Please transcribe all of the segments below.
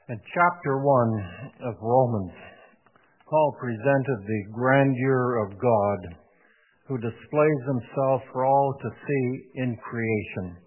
In chapter 1 of Romans, Paul presented the grandeur of God who displays himself for all to see in creation.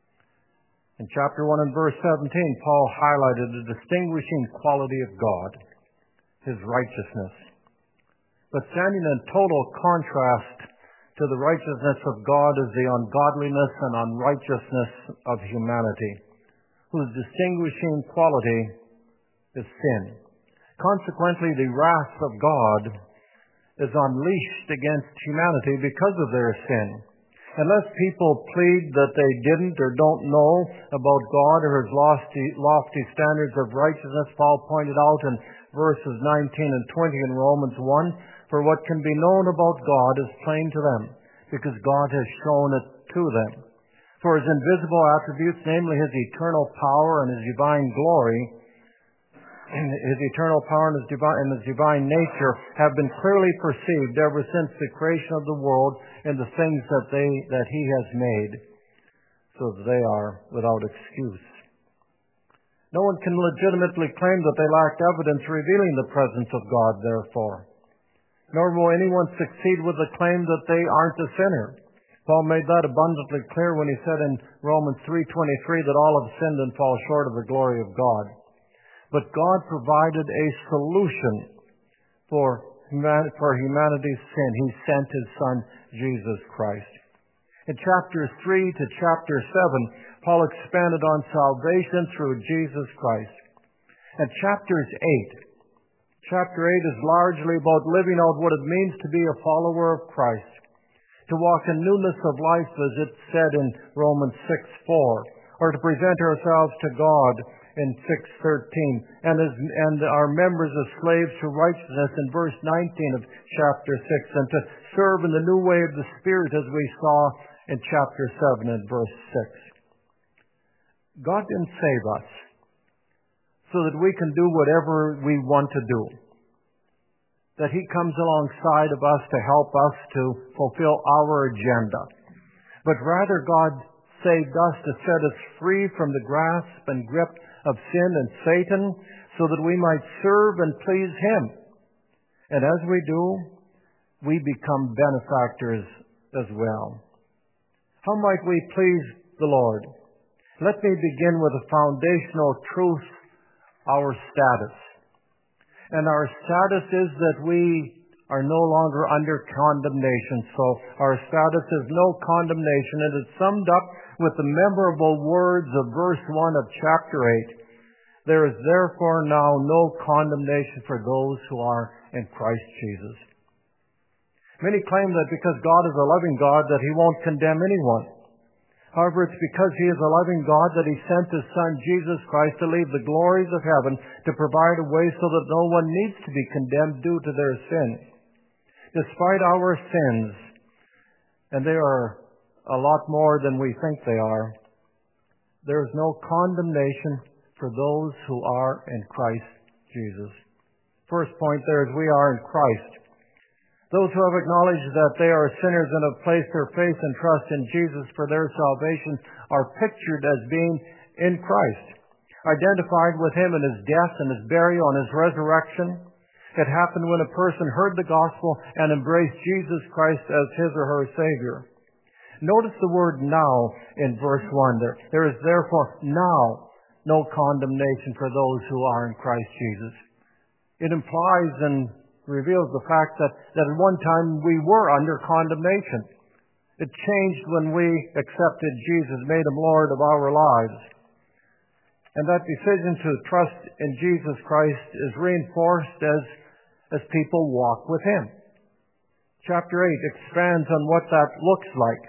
In chapter 1 and verse 17, Paul highlighted the distinguishing quality of God, his righteousness. But standing in total contrast to the righteousness of God is the ungodliness and unrighteousness of humanity, whose distinguishing quality is sin. Consequently, the wrath of God is unleashed against humanity because of their sin. Unless people plead that they didn't or don't know about God or his lofty standards of righteousness, Paul pointed out in verses 19 and 20 in Romans 1, for what can be known about God is plain to them, because God has shown it to them. For his invisible attributes, namely his eternal power and his divine glory, his eternal power and his divine nature have been clearly perceived ever since the creation of the world in the things that he has made, so that they are without excuse. No one can legitimately claim that they lacked evidence revealing the presence of God, therefore. Nor will anyone succeed with the claim that they aren't a sinner. Paul made that abundantly clear when he said in Romans 3:23 that all have sinned and fall short of the glory of God. But God provided a solution for humanity's sin. He sent his Son, Jesus Christ. In chapters 3 to chapter 7, Paul expanded on salvation through Jesus Christ. And chapter 8 is largely about living out what it means to be a follower of Christ, to walk in newness of life, as it said in Romans 6:4, or to present ourselves to God in 6:13, and our members as slaves to righteousness in verse 19 of chapter 6, and to serve in the new way of the Spirit as we saw in chapter 7 and verse 6. God didn't save us so that we can do whatever we want to do, that he comes alongside of us to help us to fulfill our agenda, but rather God saved us to set us free from the grasp and grip of sin and Satan, so that we might serve and please him. And as we do, we become benefactors as well. How might we please the Lord? Let me begin with a foundational truth, our status. And our status is that we are no longer under condemnation. So our status is no condemnation, and it's summed up with the memorable words of verse 1 of chapter 8. There is therefore now no condemnation for those who are in Christ Jesus. Many claim that because God is a loving God that he won't condemn anyone. However, it's because he is a loving God that he sent his Son, Jesus Christ, to leave the glories of heaven to provide a way so that no one needs to be condemned due to their sin. Despite our sins, and they are a lot more than we think they are, there is no condemnation for those who are in Christ Jesus. First point there is we are in Christ. Those who have acknowledged that they are sinners and have placed their faith and trust in Jesus for their salvation are pictured as being in Christ, identified with him in his death and his burial and his resurrection. It happened when a person heard the gospel and embraced Jesus Christ as his or her Savior. Notice the word now in verse 1 there. There is therefore now no condemnation for those who are in Christ Jesus. It implies and reveals the fact that at one time we were under condemnation. It changed when we accepted Jesus, made him Lord of our lives. And that decision to trust in Jesus Christ is reinforced as people walk with him. Chapter 8 expands on what that looks like.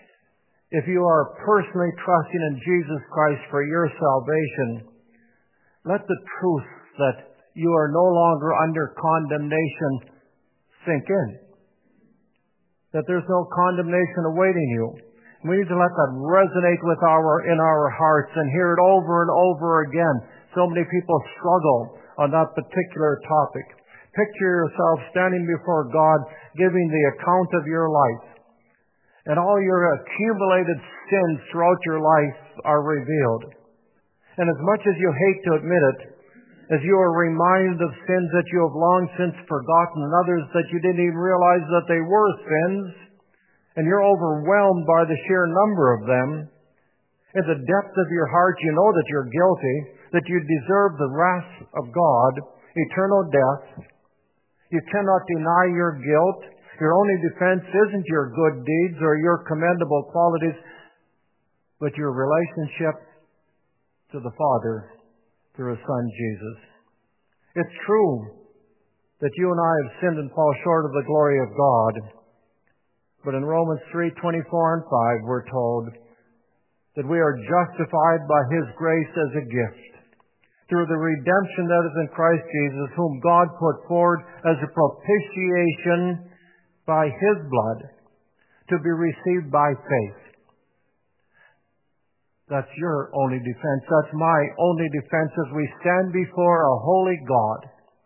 If you are personally trusting in Jesus Christ for your salvation, let the truth that you are no longer under condemnation sink in. That there's no condemnation awaiting you. We need to let that resonate in our hearts and hear it over and over again. So many people struggle on that particular topic. Picture yourself standing before God, giving the account of your life. And all your accumulated sins throughout your life are revealed. And as much as you hate to admit it, as you are reminded of sins that you have long since forgotten and others that you didn't even realize that they were sins, and you're overwhelmed by the sheer number of them. In the depth of your heart, you know that you're guilty, that you deserve the wrath of God, eternal death. You cannot deny your guilt. Your only defense isn't your good deeds or your commendable qualities, but your relationship to the Father through His Son, Jesus. It's true that you and I have sinned and fall short of the glory of God. But in Romans 3:24 and 5, we're told that we are justified by His grace as a gift through the redemption that is in Christ Jesus, whom God put forward as a propitiation by His blood to be received by faith. That's your only defense. That's my only defense as we stand before a holy God,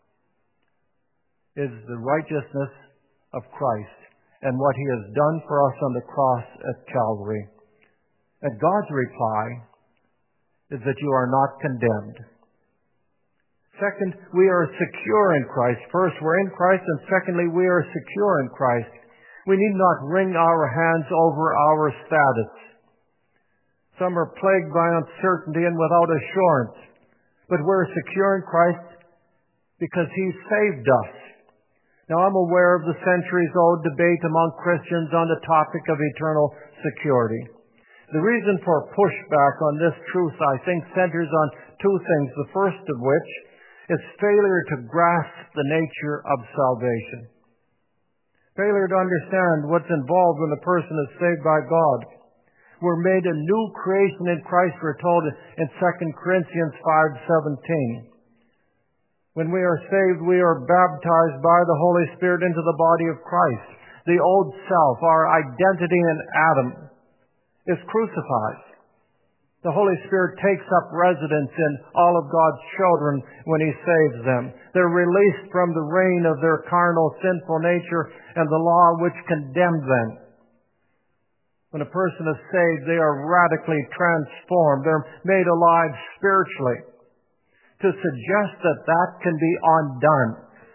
is the righteousness of Christ and what He has done for us on the cross at Calvary. And God's reply is that you are not condemned. Second, we are secure in Christ. First, we're in Christ, and secondly, we are secure in Christ. We need not wring our hands over our status. Some are plagued by uncertainty and without assurance. But we're secure in Christ because He saved us. Now, I'm aware of the centuries-old debate among Christians on the topic of eternal security. The reason for pushback on this truth, I think, centers on two things. The first of which is failure to grasp the nature of salvation. Failure to understand what's involved when a person is saved by God. We're made a new creation in Christ, we're told in 2 Corinthians 5:17. When we are saved, we are baptized by the Holy Spirit into the body of Christ. The old self, our identity in Adam, is crucified. The Holy Spirit takes up residence in all of God's children when He saves them. They're released from the reign of their carnal, sinful nature and the law which condemned them. When a person is saved, they are radically transformed. They're made alive spiritually. To suggest that that can be undone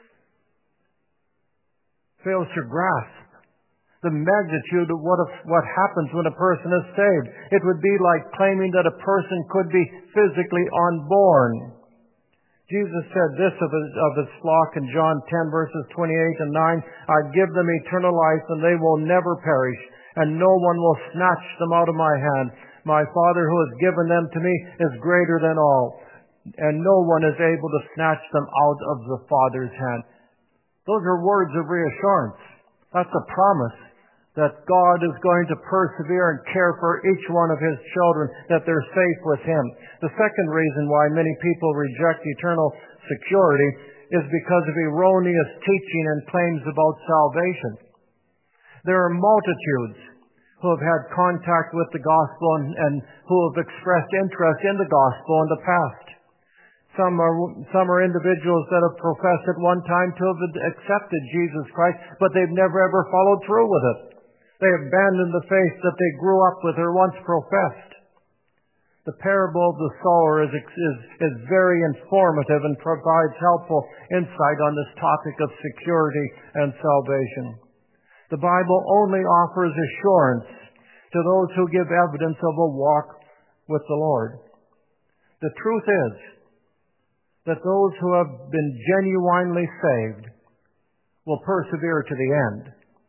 fails to grasp the magnitude of what happens when a person is saved. It would be like claiming that a person could be physically unborn. Jesus said this of His flock in John 10 verses 28 and 9, I give them eternal life and they will never perish, and no one will snatch them out of my hand. My Father who has given them to me is greater than all, and no one is able to snatch them out of the Father's hand. Those are words of reassurance. That's a promise that God is going to persevere and care for each one of His children, that they're safe with Him. The second reason why many people reject eternal security is because of erroneous teaching and claims about salvation. There are multitudes who have had contact with the gospel and who have expressed interest in the gospel in the past. Some are individuals that have professed at one time to have accepted Jesus Christ, but they've never ever followed through with it. They abandoned the faith that they grew up with or once professed. The parable of the sower is very informative and provides helpful insight on this topic of security and salvation. The Bible only offers assurance to those who give evidence of a walk with the Lord. The truth is that those who have been genuinely saved will persevere to the end.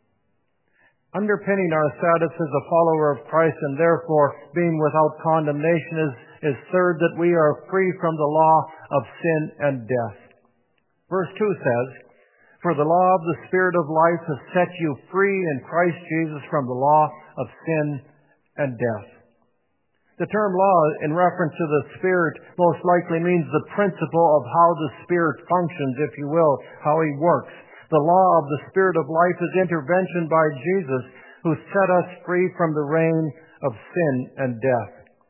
Underpinning our status as a follower of Christ and therefore being without condemnation is third, that we are free from the law of sin and death. Verse 2 says, For the law of the Spirit of life has set you free in Christ Jesus from the law of sin and death. The term law, in reference to the Spirit, most likely means the principle of how the Spirit functions, if you will, how He works. The law of the Spirit of life is intervention by Jesus, who set us free from the reign of sin and death.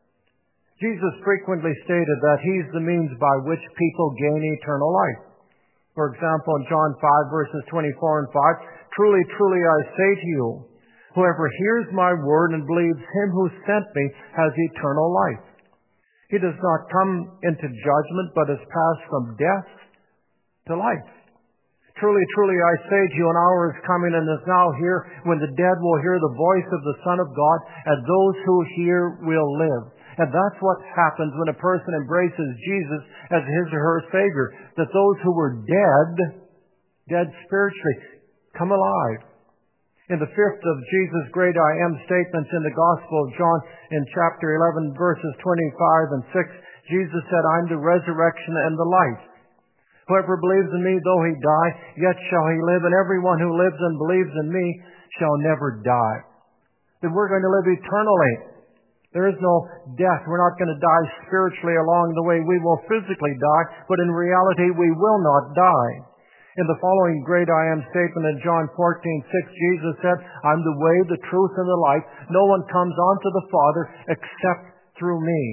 Jesus frequently stated that He's the means by which people gain eternal life. For example, in John 5, verses 24 and 5, Truly, truly, I say to you, whoever hears my word and believes Him who sent me has eternal life. He does not come into judgment, but has passed from death to life. Truly, truly, I say to you, an hour is coming and is now here when the dead will hear the voice of the Son of God, and those who hear will live. And that's what happens when a person embraces Jesus as his or her Savior, that those who were dead spiritually, come alive. In the fifth of Jesus' great I am statements in the Gospel of John in chapter 11, verses 25 and 6, Jesus said, I'm the resurrection and the life. Whoever believes in me, though he die, yet shall he live, and everyone who lives and believes in me shall never die. Then we're going to live eternally. There is no death. We're not going to die spiritually along the way. We will physically die, but in reality we will not die. In the following great I am statement in John 14:6, Jesus said, I'm the way, the truth, and the life. No one comes unto the Father except through me.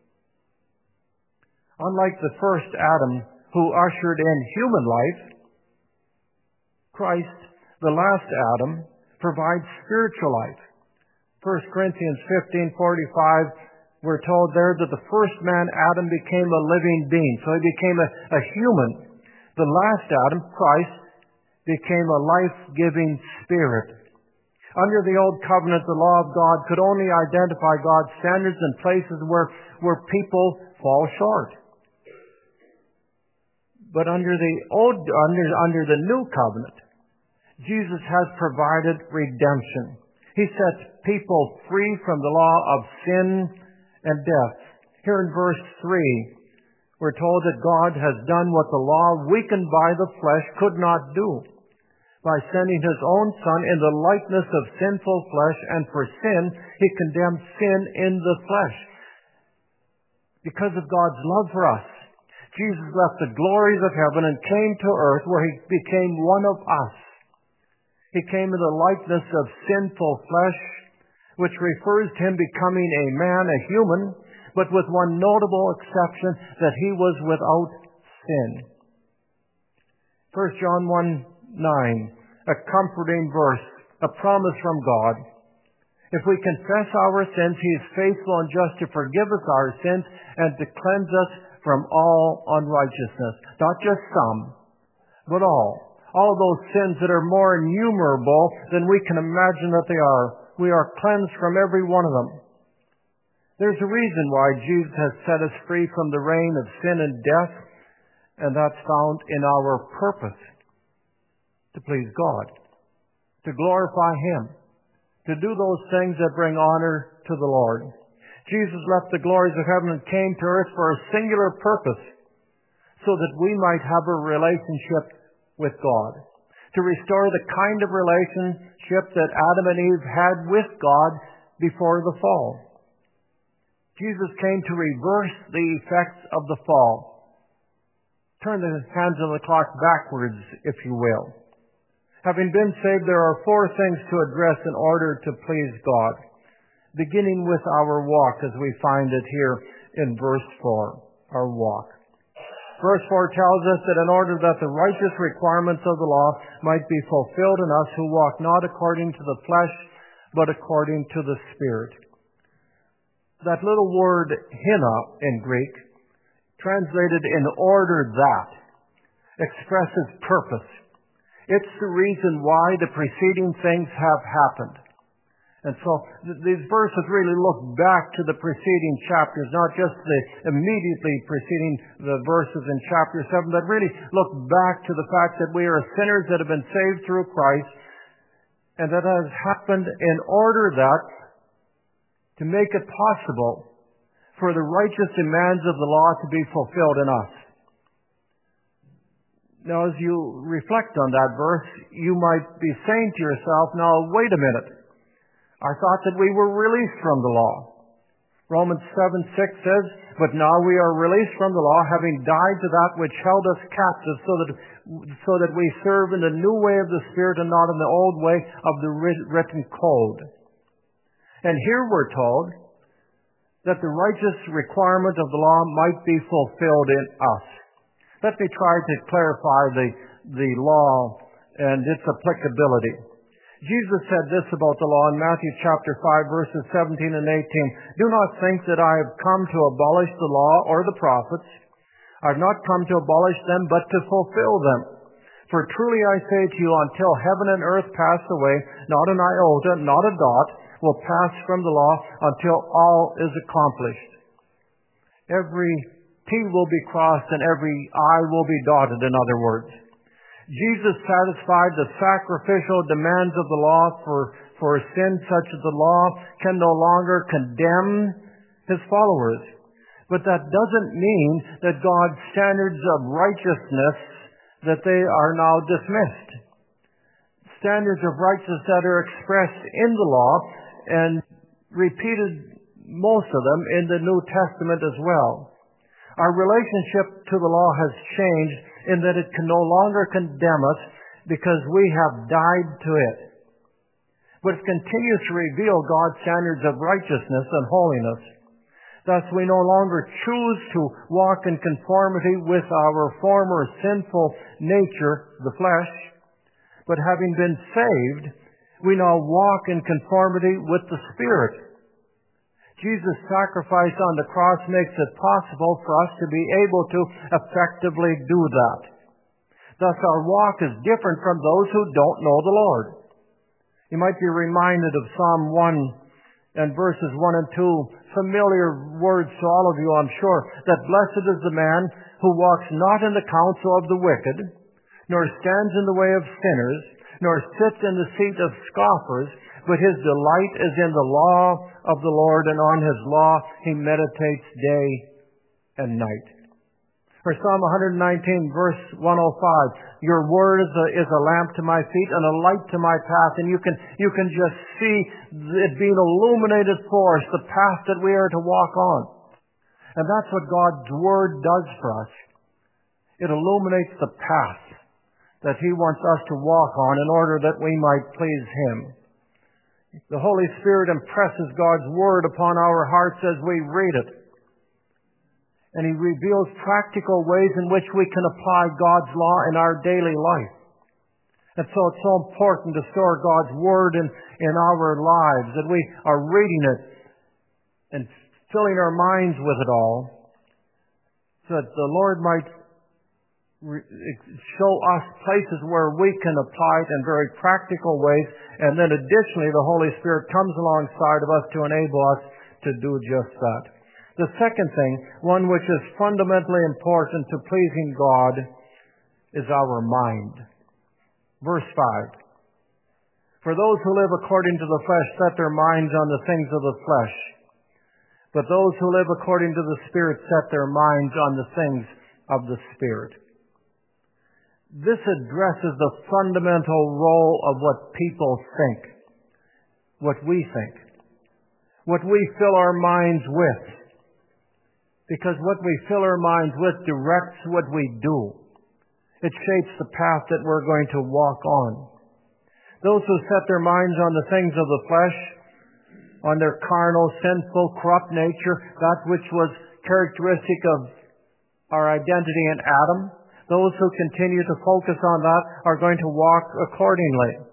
Unlike the first Adam, who ushered in human life, Christ, the last Adam, provides spiritual life. 1 Corinthians 15:45, we're told there that the first man, Adam, became a living being. So he became a human. The last Adam, Christ, became a life-giving spirit. Under the Old Covenant, the law of God could only identify God's standards in places where people fall short. But under the New Covenant, Jesus has provided redemption. He sets people free from the law of sin and death. Here in verse 3, we're told that God has done what the law, weakened by the flesh, could not do, by sending His own Son in the likeness of sinful flesh, and for sin, He condemned sin in the flesh. Because of God's love for us, Jesus left the glories of heaven and came to earth where He became one of us. He came in the likeness of sinful flesh, which refers to Him becoming a man, a human, but with one notable exception, that He was without sin. 1 John 1:9, a comforting verse, a promise from God. If we confess our sins, He is faithful and just to forgive us our sins and to cleanse us from all unrighteousness. Not just some, but all. All those sins that are more innumerable than we can imagine that they are. We are cleansed from every one of them. There's a reason why Jesus has set us free from the reign of sin and death, and that's found in our purpose. To please God. To glorify Him. To do those things that bring honor to the Lord. Jesus left the glories of heaven and came to earth for a singular purpose, so that we might have a relationship with God. To restore the kind of relationship that Adam and Eve had with God before the fall. Jesus came to reverse the effects of the fall. Turn the hands of the clock backwards, if you will. Having been saved, there are 4 things to address in order to please God. Beginning with our walk, as we find it here in verse 4, our walk. Verse 4 tells us that in order that the righteous requirements of the law might be fulfilled in us who walk not according to the flesh, but according to the Spirit. That little word, hina, in Greek, translated in order that, expresses purpose. It's the reason why the preceding things have happened. And so these verses really look back to the preceding chapters, not just the immediately preceding the verses in chapter 7, but really look back to the fact that we are sinners that have been saved through Christ, and that has happened in order that to make it possible for the righteous demands of the law to be fulfilled in us. Now, as you reflect on that verse, you might be saying to yourself, now, wait a minute. I thought that we were released from the law. Romans 7:6 says, but now we are released from the law, having died to that which held us captive, so that we serve in the new way of the Spirit and not in the old way of the written code. And here we're told that the righteous requirement of the law might be fulfilled in us. Let me try to clarify the law and its applicability. Jesus said this about the law in Matthew chapter 5, verses 17 and 18. Do not think that I have come to abolish the law or the prophets. I have not come to abolish them, but to fulfill them. For truly I say to you, until heaven and earth pass away, not an iota, not a dot, will pass from the law until all is accomplished. Every T will be crossed and every I will be dotted, in other words. Jesus satisfied the sacrificial demands of the law for sin such that the law can no longer condemn His followers. But that doesn't mean that God's standards of righteousness, that they are now dismissed. Standards of righteousness that are expressed in the law and repeated, most of them, in the New Testament as well. Our relationship to the law has changed in that it can no longer condemn us because we have died to it. But it continues to reveal God's standards of righteousness and holiness. Thus, we no longer choose to walk in conformity with our former sinful nature, the flesh, but having been saved, we now walk in conformity with the Spirit. Jesus' sacrifice on the cross makes it possible for us to be able to effectively do that. Thus, our walk is different from those who don't know the Lord. You might be reminded of Psalm 1 and verses 1 and 2, familiar words to all of you, I'm sure, that blessed is the man who walks not in the counsel of the wicked, nor stands in the way of sinners, nor sits in the seat of scoffers, but his delight is in the law of the Lord, and on His law he meditates day and night. Or Psalm 119, verse 105, your word is a lamp to my feet and a light to my path. And you can just see it being illuminated for us, the path that we are to walk on. And that's what God's word does for us. It illuminates the path that He wants us to walk on in order that we might please Him. The Holy Spirit impresses God's Word upon our hearts as we read it. And He reveals practical ways in which we can apply God's law in our daily life. And so it's so important to store God's Word in our lives, that we are reading it and filling our minds with it all, so that the Lord might show us places where we can apply it in very practical ways, and then additionally the Holy Spirit comes alongside of us to enable us to do just that. The second thing, one which is fundamentally important to pleasing God, is our mind. Verse 5. For those who live according to the flesh set their minds on the things of the flesh, but those who live according to the Spirit set their minds on the things of the Spirit. This addresses the fundamental role of what people think, what we think, what we fill our minds with. Because what we fill our minds with directs what we do. It shapes the path that we're going to walk on. Those who set their minds on the things of the flesh, on their carnal, sinful, corrupt nature, that which was characteristic of our identity in Adam, those who continue to focus on that are going to walk accordingly.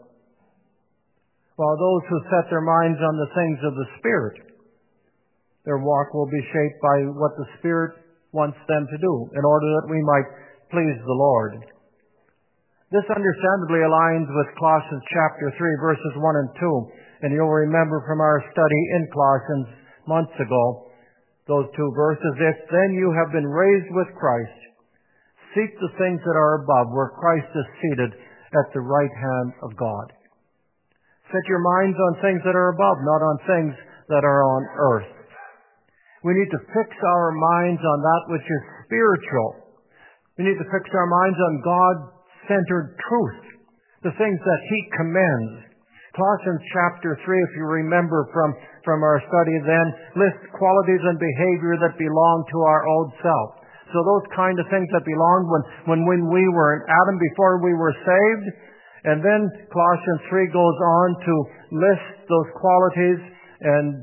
While those who set their minds on the things of the Spirit, their walk will be shaped by what the Spirit wants them to do in order that we might please the Lord. This understandably aligns with Colossians chapter 3, verses 1 and 2. And you'll remember from our study in Colossians months ago, those two verses. If then you have been raised with Christ, seek the things that are above, where Christ is seated at the right hand of God. Set your minds on things that are above, not on things that are on earth. We need to fix our minds on that which is spiritual. We need to fix our minds on God-centered truth, the things that He commends. Colossians chapter 3, if you remember from our study then, lists qualities and behavior that belong to our old self. So those kind of things that belonged when we were in Adam before we were saved. And then Colossians 3 goes on to list those qualities and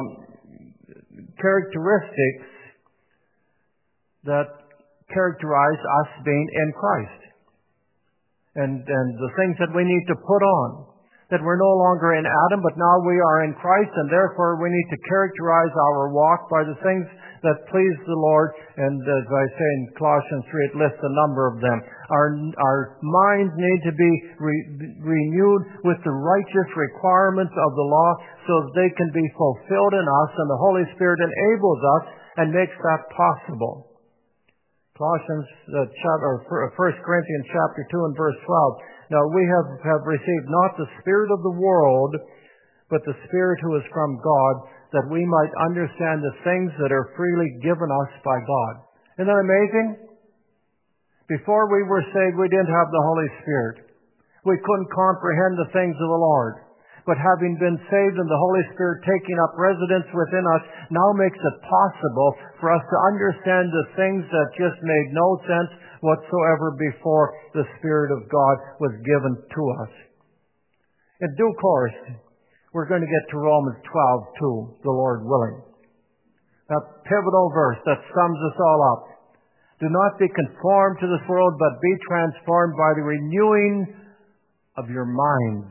characteristics that characterize us being in Christ. And the things that we need to put on. that we're no longer in Adam, but now we are in Christ, and therefore we need to characterize our walk by the things that please the Lord. And as I say in Colossians 3, it lists a number of them. Our minds need to be renewed with the righteous requirements of the law so that they can be fulfilled in us, and the Holy Spirit enables us and makes that possible. Colossians, 1 Corinthians chapter 2 and verse 12. Now we have received not the spirit of the world, but the Spirit who is from God, that we might understand the things that are freely given us by God. Isn't that amazing? Before we were saved, we didn't have the Holy Spirit. We couldn't comprehend the things of the Lord. But having been saved and the Holy Spirit taking up residence within us now makes it possible for us to understand the things that just made no sense whatsoever before the Spirit of God was given to us. In due course, we're going to get to Romans 12:2, the Lord willing. That pivotal verse that sums us all up. Do not be conformed to this world, but be transformed by the renewing of your minds,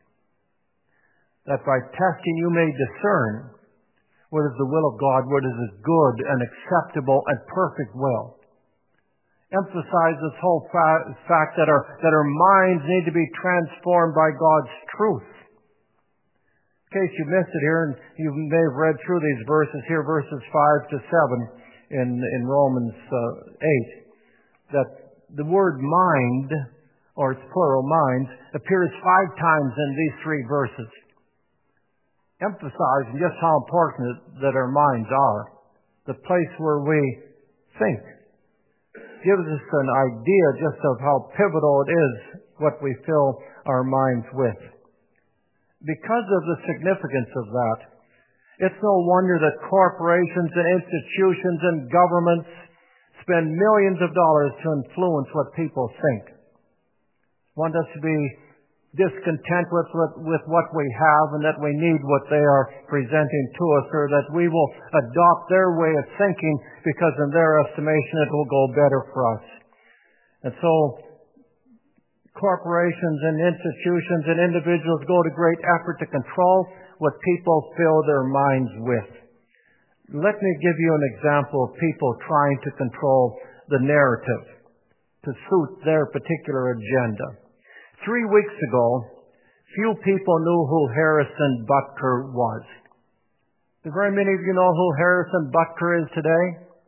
that by testing you may discern what is the will of God, what is His good and acceptable and perfect will. Emphasize this whole fact that our minds need to be transformed by God's truth. In case you missed it here, and you may have read through these verses here, verses 5 to 7 in Romans 8, that the word mind, or its plural, minds, appears 5 times in these 3 verses, emphasizing just how important that our minds are, the place where we think. Gives us an idea just of how pivotal it is what we fill our minds with. Because of the significance of that, it's no wonder that corporations and institutions and governments spend millions of dollars to influence what people think. Want us to be discontent with what we have and that we need what they are presenting to us, or that we will adopt their way of thinking because in their estimation it will go better for us. And so corporations and institutions and individuals go to great effort to control what people fill their minds with. Let me give you an example of people trying to control the narrative to suit their particular agenda. 3 weeks ago, few people knew who Harrison Butker was. Do very many of you know who Harrison Butker is today?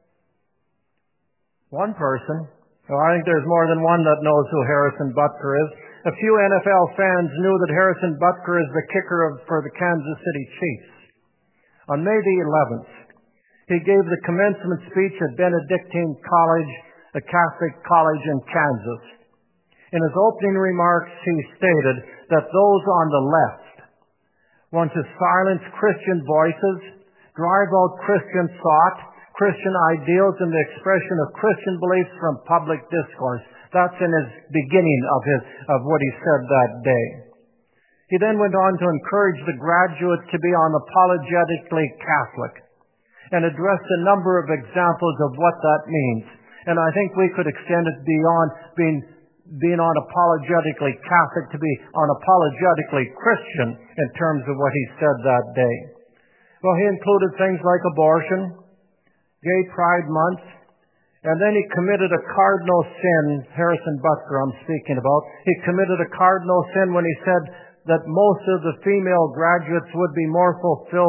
One person. Well, I think there's more than one that knows who Harrison Butker is. A few NFL fans knew that Harrison Butker is the kicker for the Kansas City Chiefs. On May the 11th, he gave the commencement speech at Benedictine College, a Catholic college in Kansas. In his opening remarks, he stated that those on the left want to silence Christian voices, drive out Christian thought, Christian ideals, and the expression of Christian beliefs from public discourse. That's in his beginning of what he said that day. He then went on to encourage the graduates to be unapologetically Catholic and addressed a number of examples of what that means. And I think we could extend it beyond being unapologetically Catholic to be unapologetically Christian in terms of what he said that day. Well, he included things like abortion, Gay Pride Month, and then he committed a cardinal sin. Harrison Butker I'm speaking about. He committed a cardinal sin when he said that most of the female graduates would be more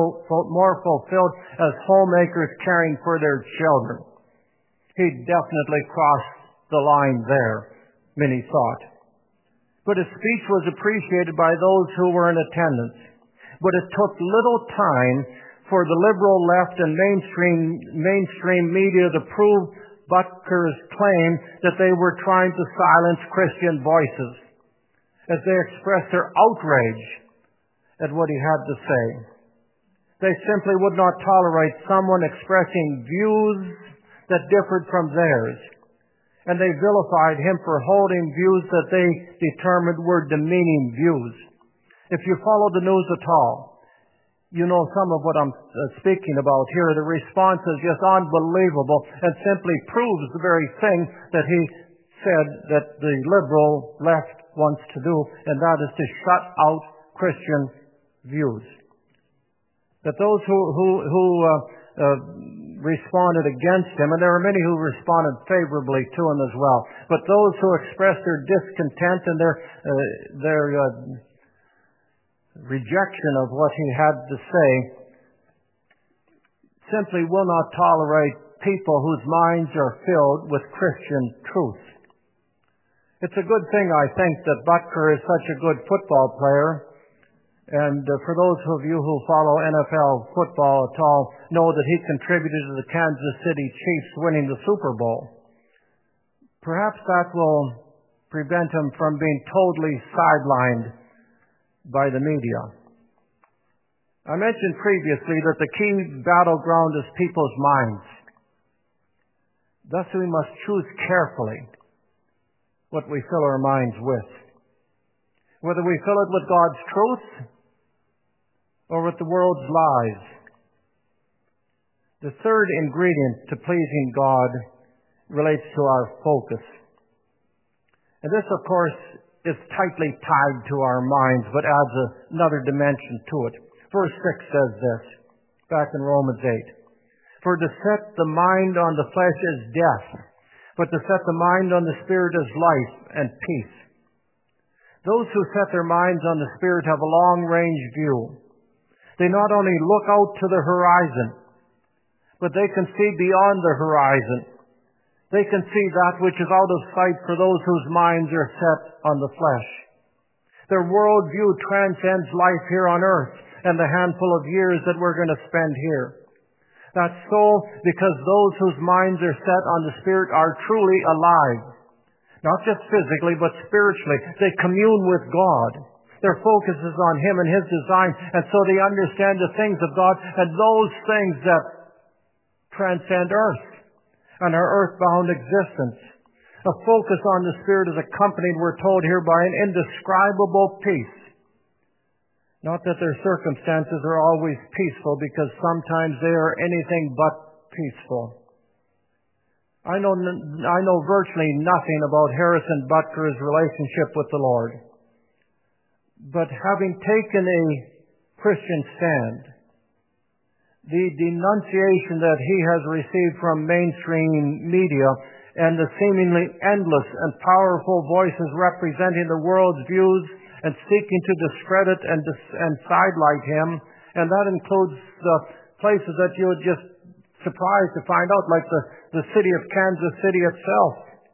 fulfilled as homemakers caring for their children. He definitely crossed the line there, many thought. But his speech was appreciated by those who were in attendance. But it took little time for the liberal left and mainstream media to prove Butker's claim that they were trying to silence Christian voices as they expressed their outrage at what he had to say. They simply would not tolerate someone expressing views that differed from theirs, and they vilified him for holding views that they determined were demeaning views. If you follow the news at all, you know some of what I'm speaking about here. The response is just unbelievable and simply proves the very thing that he said that the liberal left wants to do, and that is to shut out Christian views. That those who responded against him, and there were many who responded favorably to him as well, but those who expressed their discontent and their rejection of what he had to say simply will not tolerate people whose minds are filled with Christian truth. It's a good thing, I think, that Butker is such a good football player. And for those of you who follow NFL football at all, know that he contributed to the Kansas City Chiefs winning the Super Bowl. Perhaps that will prevent him from being totally sidelined by the media. I mentioned previously that the key battleground is people's minds. Thus we must choose carefully what we fill our minds with. Whether we fill it with God's truth or with the world's lies. The third ingredient to pleasing God relates to our focus. And this, of course, is tightly tied to our minds, but adds another dimension to it. Verse 6 says this, back in Romans 8. For to set the mind on the flesh is death, but to set the mind on the Spirit is life and peace. Those who set their minds on the Spirit have a long-range view. They not only look out to the horizon, but they can see beyond the horizon. They can see that which is out of sight for those whose minds are set on the flesh. Their worldview transcends life here on earth and the handful of years that we're going to spend here. That's so because those whose minds are set on the Spirit are truly alive. Not just physically, but spiritually. They commune with God. Their focus is on Him and His design, and so they understand the things of God and those things that transcend earth and our earthbound existence. A focus on the Spirit is accompanied, we're told here, by an indescribable peace. Not that their circumstances are always peaceful, because sometimes they are anything but peaceful. I know virtually nothing about Harrison Butker's relationship with the Lord. But having taken a Christian stand, the denunciation that he has received from mainstream media and the seemingly endless and powerful voices representing the world's views and seeking to discredit and sidelight him, and that includes the places that you would just surprised to find out, like the city of Kansas City itself,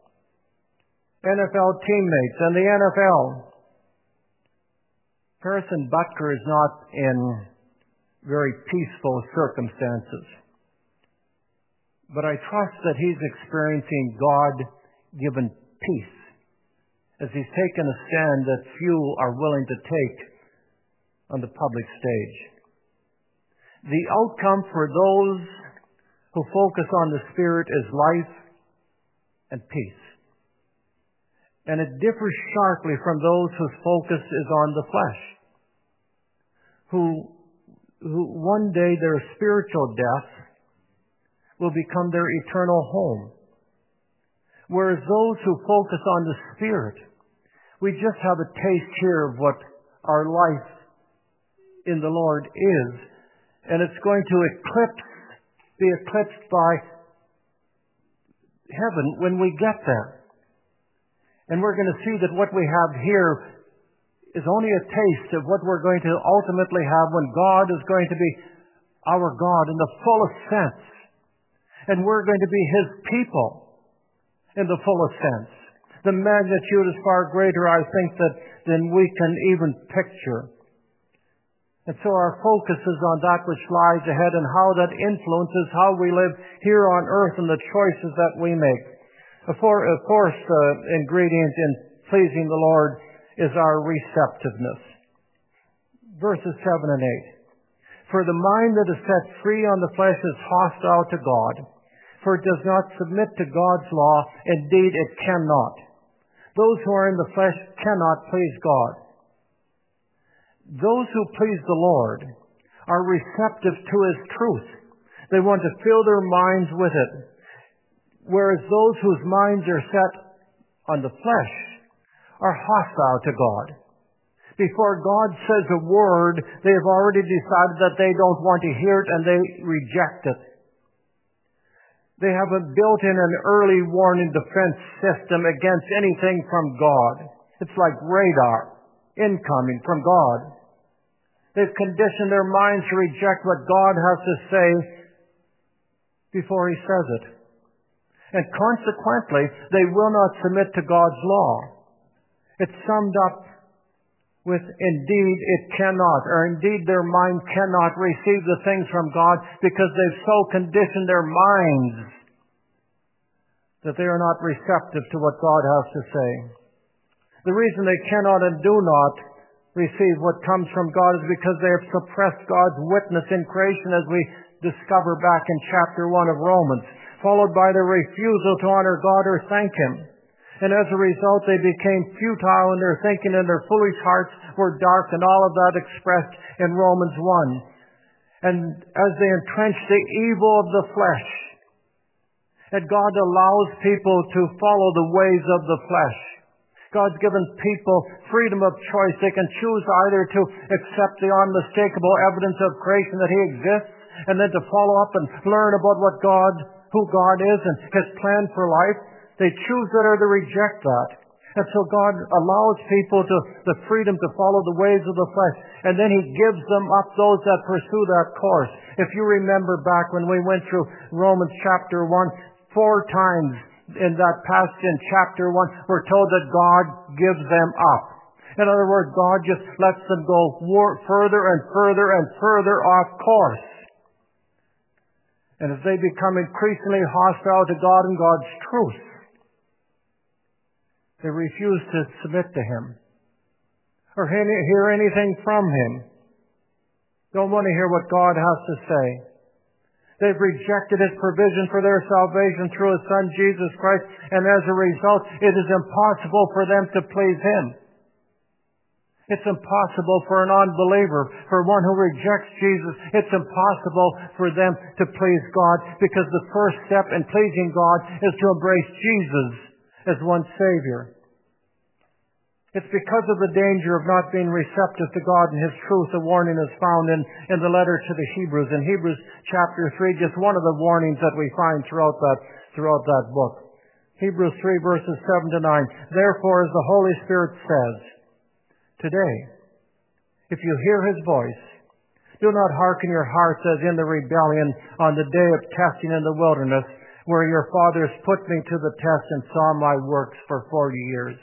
NFL teammates, and the NFL. Harrison Butker is not in very peaceful circumstances. But I trust that he's experiencing God-given peace as he's taken a stand that few are willing to take on the public stage. The outcome for those who focus on the Spirit is life and peace. And it differs sharply from those whose focus is on the flesh, who one day their spiritual death will become their eternal home. Whereas those who focus on the Spirit, we just have a taste here of what our life in the Lord is, and it's going to be eclipsed by heaven when we get there. And we're going to see that what we have here is only a taste of what we're going to ultimately have when God is going to be our God in the fullest sense. And we're going to be His people in the fullest sense. The magnitude is far greater, I think, than we can even picture. And so our focus is on that which lies ahead and how that influences how we live here on earth and the choices that we make. A fourth ingredient in pleasing the Lord is our receptiveness. Verses 7 and 8. For the mind that is set free on the flesh is hostile to God, for it does not submit to God's law. Indeed, it cannot. Those who are in the flesh cannot please God. Those who please the Lord are receptive to His truth. They want to fill their minds with it. Whereas those whose minds are set on the flesh are hostile to God. Before God says a word, they have already decided that they don't want to hear it and they reject it. They have built in an early warning defense system against anything from God. It's like radar, incoming from God. They've conditioned their minds to reject what God has to say before He says it. And consequently, they will not submit to God's law. It's summed up with indeed it cannot, or indeed their mind cannot receive the things from God because they've so conditioned their minds that they are not receptive to what God has to say. The reason they cannot and do not receive what comes from God is because they have suppressed God's witness in creation, as we discover back in chapter 1 of Romans, followed by their refusal to honor God or thank Him. And as a result, they became futile in their thinking, and their foolish hearts were dark, and all of that expressed in Romans 1. And as they entrenched the evil of the flesh, and God allows people to follow the ways of the flesh. God's given people freedom of choice. They can choose either to accept the unmistakable evidence of creation that He exists, and then to follow up and learn about who God is and His plan for life. They choose that or to reject that. And so God allows people the freedom to follow the ways of the flesh. And then He gives them up those that pursue that course. If you remember back when we went through Romans chapter 1, 4 times in that passage in chapter 1, we're told that God gives them up. In other words, God just lets them go further and further and further off course. And as they become increasingly hostile to God and God's truth, they refuse to submit to Him or hear anything from Him. Don't want to hear what God has to say. They've rejected His provision for their salvation through His Son, Jesus Christ, and as a result, it is impossible for them to please Him. It's impossible for an unbeliever, for one who rejects Jesus, it's impossible for them to please God, because the first step in pleasing God is to embrace Jesus as one's Savior. It's because of the danger of not being receptive to God and His truth. The warning is found in the letter to the Hebrews. In Hebrews chapter 3, just one of the warnings that we find throughout that book. Hebrews 3 verses 7 to 9. Therefore, as the Holy Spirit says, today, if you hear His voice, do not hearken your hearts as in the rebellion on the day of testing in the wilderness, where your fathers put me to the test and saw my works for 40 years.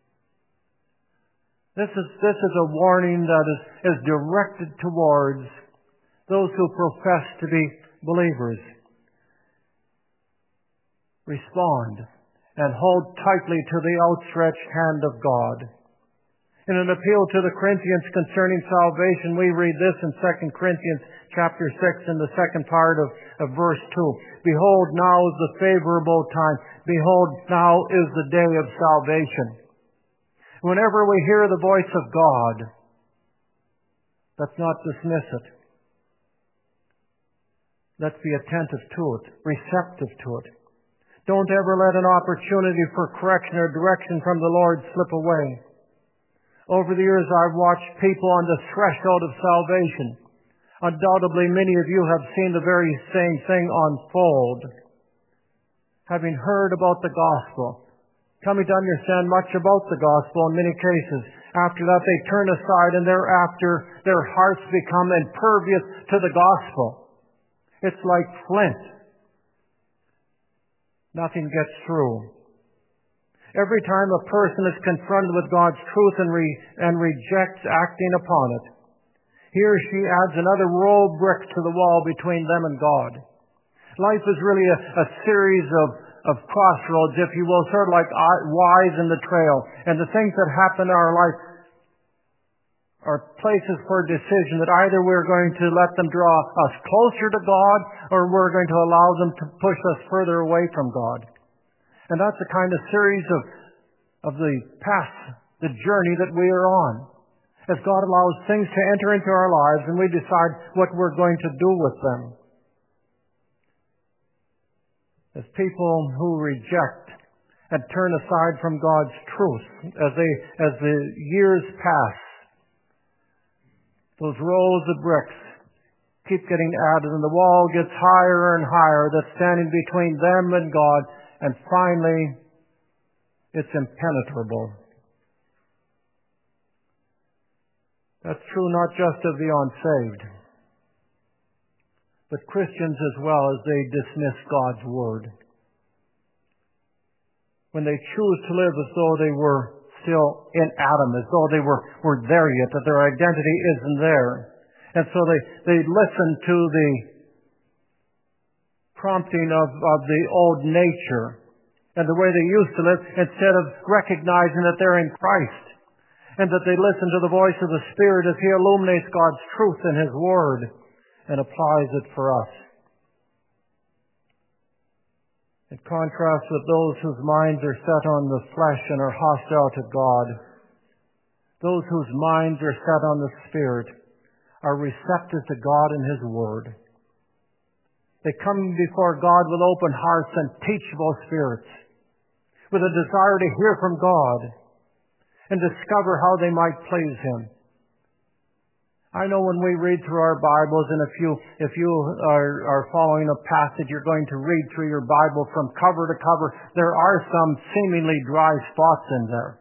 This is a warning that is directed towards those who profess to be believers. Respond and hold tightly to the outstretched hand of God. In an appeal to the Corinthians concerning salvation, we read this in 2 Corinthians chapter 6 in the second part of verse 2. Behold, now is the favorable time. Behold, now is the day of salvation. Whenever we hear the voice of God, let's not dismiss it. Let's be attentive to it, receptive to it. Don't ever let an opportunity for correction or direction from the Lord slip away. Over the years, I've watched people on the threshold of salvation. Undoubtedly, many of you have seen the very same thing unfold. Having heard about the gospel, coming to understand much about the gospel in many cases. After that, they turn aside, and thereafter their hearts become impervious to the gospel. It's like flint. Nothing gets through. Every time a person is confronted with God's truth and rejects acting upon it, he or she adds another roll brick to the wall between them and God. Life is really a series of crossroads, if you will, sort of like Y's in the trail. And the things that happen in our life are places for decision that either we're going to let them draw us closer to God or we're going to allow them to push us further away from God. And that's the kind of series of the path, the journey that we are on. As God allows things to enter into our lives and we decide what we're going to do with them. As people who reject and turn aside from God's truth, as the years pass Those rows of bricks keep getting added, and the wall gets higher and higher that's standing between them and God, and finally it's impenetrable. That's true not just of the unsaved, but Christians as well, as they dismiss God's Word. When they choose to live as though they were still in Adam, as though they were there yet, that their identity isn't there. And so they listen to the prompting of the old nature and the way they used to live, instead of recognizing that they're in Christ, and that they listen to the voice of the Spirit as He illuminates God's truth in His Word and applies it for us. In contrast with those whose minds are set on the flesh and are hostile to God, those whose minds are set on the Spirit are receptive to God and His Word. They come before God with open hearts and teachable spirits, with a desire to hear from God and discover how they might please Him. I know when we read through our Bibles, and if you are following a passage, you're going to read through your Bible from cover to cover, there are some seemingly dry spots in there.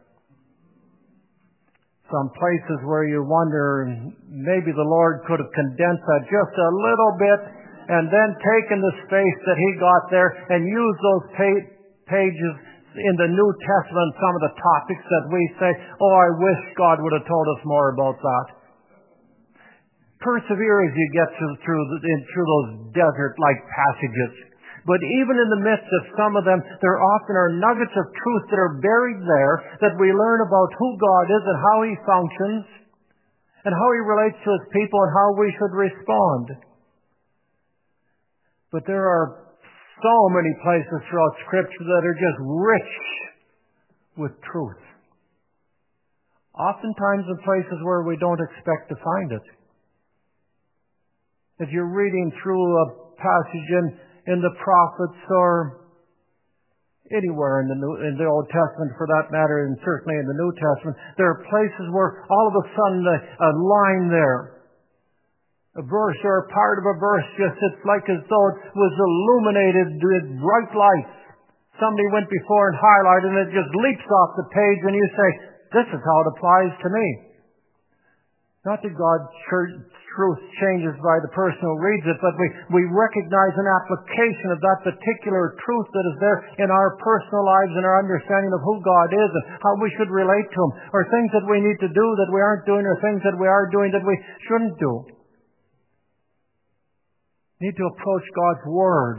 Some places where you wonder, maybe the Lord could have condensed that just a little bit and then taken the space that He got there and used those pages in the New Testament, some of the topics that we say, oh, I wish God would have told us more about that. Persevere as you get through those desert-like passages. But even in the midst of some of them, there often are nuggets of truth that are buried there that we learn about who God is and how He functions and how He relates to His people and how we should respond. But there are so many places throughout Scripture that are just rich with truth. Oftentimes in places where we don't expect to find it. If you're reading through a passage in the prophets or anywhere in the Old Testament for that matter, and certainly in the New Testament, there are places where all of a sudden a line there, a verse or a part of a verse, it's like as though it was illuminated with bright lights. Somebody went before and highlighted, and it just leaps off the page, and you say, this is how it applies to me. Not that God's truth changes by the person who reads it, but we recognize an application of that particular truth that is there in our personal lives and our understanding of who God is and how we should relate to Him, or things that we need to do that we aren't doing, or things that we are doing that we shouldn't do. We need to approach God's Word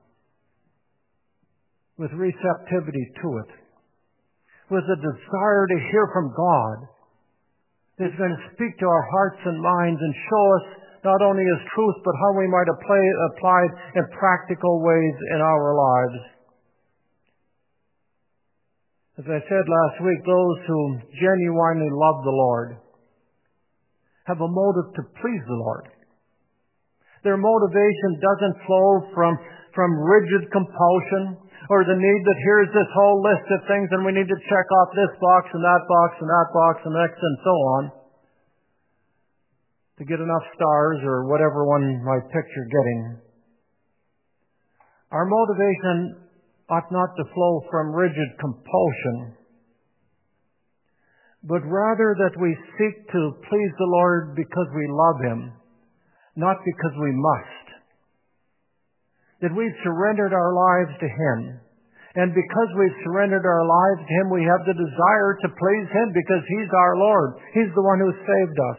with receptivity to it, with a desire to hear from God. It's going to speak to our hearts and minds and show us not only His truth, but how we might apply it in practical ways in our lives. As I said last week, those who genuinely love the Lord have a motive to please the Lord. Their motivation doesn't flow from rigid compulsion or the need that here's this whole list of things and we need to check off this box and that box and that box and next and so on to get enough stars or whatever one might picture getting. Our motivation ought not to flow from rigid compulsion, but rather that we seek to please the Lord because we love Him, not because we must. That we've surrendered our lives to Him. And because we've surrendered our lives to Him, we have the desire to please Him because He's our Lord. He's the one who saved us.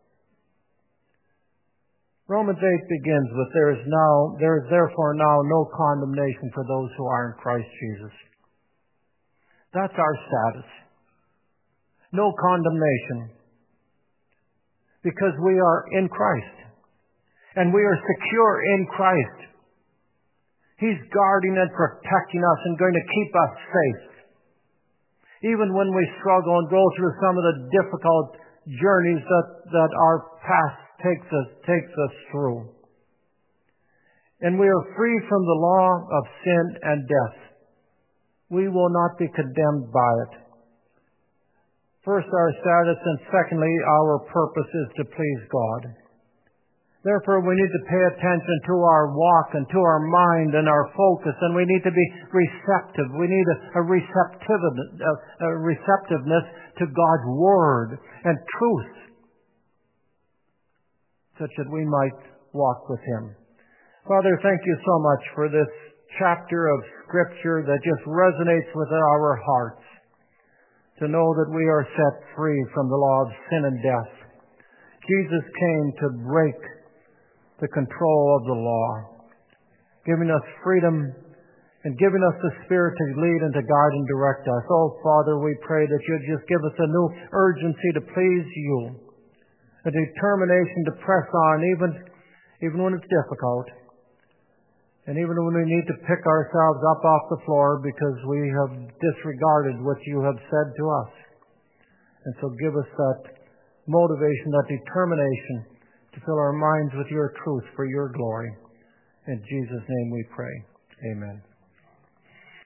Romans 8 begins with, there is therefore now no condemnation for those who are in Christ Jesus. That's our status. No condemnation. Because we are in Christ. And we are secure in Christ. He's guarding and protecting us and going to keep us safe. Even when we struggle and go through some of the difficult journeys that our past takes us through. And we are free from the law of sin and death. We will not be condemned by it. First, our status, and secondly, our purpose is to please God. Therefore, we need to pay attention to our walk and to our mind and our focus, and we need to be receptive. We need a receptiveness to God's Word and truth, such that we might walk with Him. Father, thank you so much for this chapter of Scripture that just resonates with our hearts, to know that we are set free from the law of sin and death. Jesus came to break the control of the law, giving us freedom and giving us the Spirit to lead and to guide and direct us. Oh, Father, we pray that you'd just give us a new urgency to please you, a determination to press on even when it's difficult, and even when we need to pick ourselves up off the floor because we have disregarded what you have said to us. And so give us that motivation, that determination to fill our minds with your truth for your glory. In Jesus' name we pray. Amen.